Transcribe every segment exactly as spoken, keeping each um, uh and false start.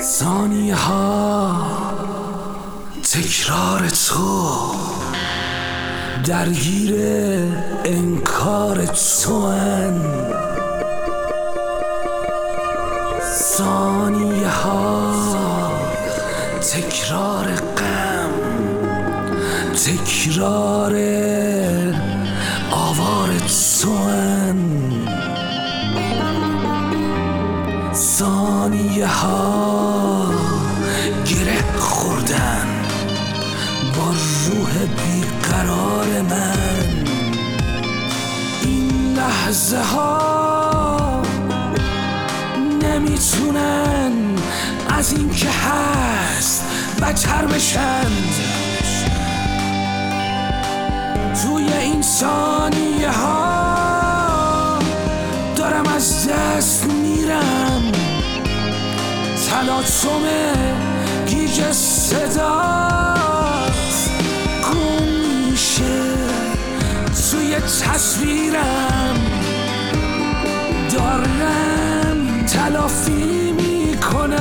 ثانیه ها تکرار تو درگیر انکار تو ان ثانیه ها تکرار غم تکرار آوار تو ان ثانیه ها گره خوردن با روح بیقرار من. این لحظه ها نمیتونن از این که هست بدتر بشن. توی این ثانیه ها دارم از دست میرم. تلاطم گیج صدات گم میشه توی تصویرم. دارم تلافی میکنم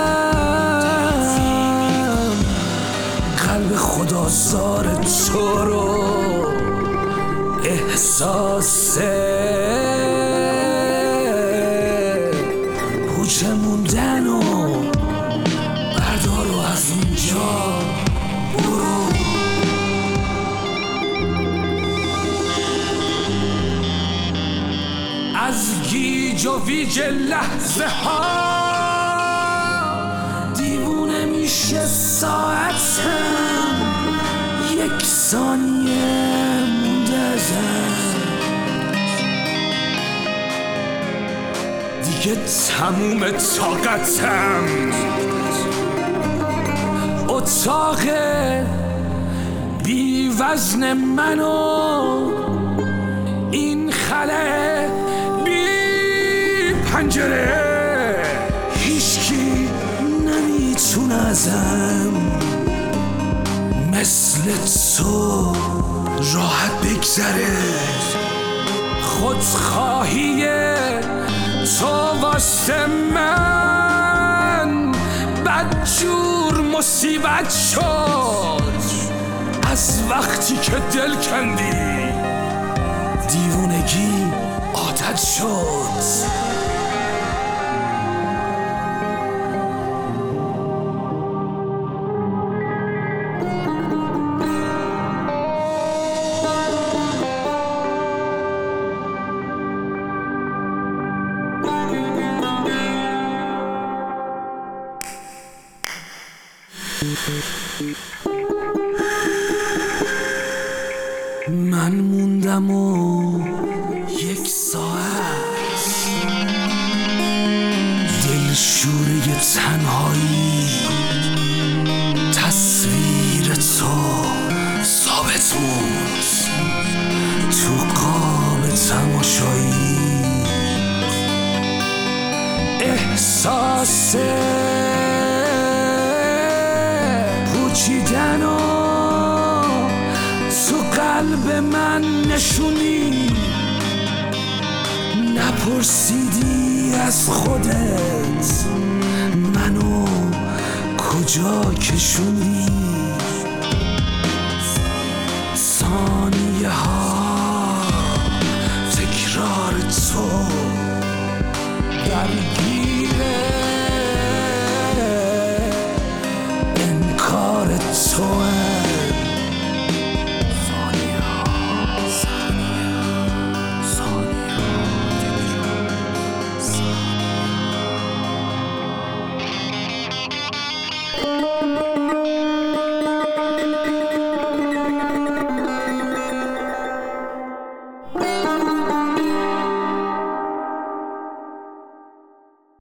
قلب خدازار تو رو. احساس پوچه موندن و بردار و از اینجا برو. از گیج و ویج لحظه ها دیوونه میشه ساعتم. یک ثانیه مونده ازم دیگه تموم طاقتم. اتاق بی وزن منو این خلأ بی پنجره هیچکی نمیتونه ازم مثل تو راحت بگذره. خودخواهی تو واسه من بدجور مصیبت شد. از وقتی که دل کندی دیوونگی عادت شد. من موندم و یک ساعت دلشوره تنهایی. تصویر تو ثابت موند تو قاب تماشایی. احساس پوچیدن و تو قلب من نشونی. نپرسیدی از خودت منو کجا کشونی.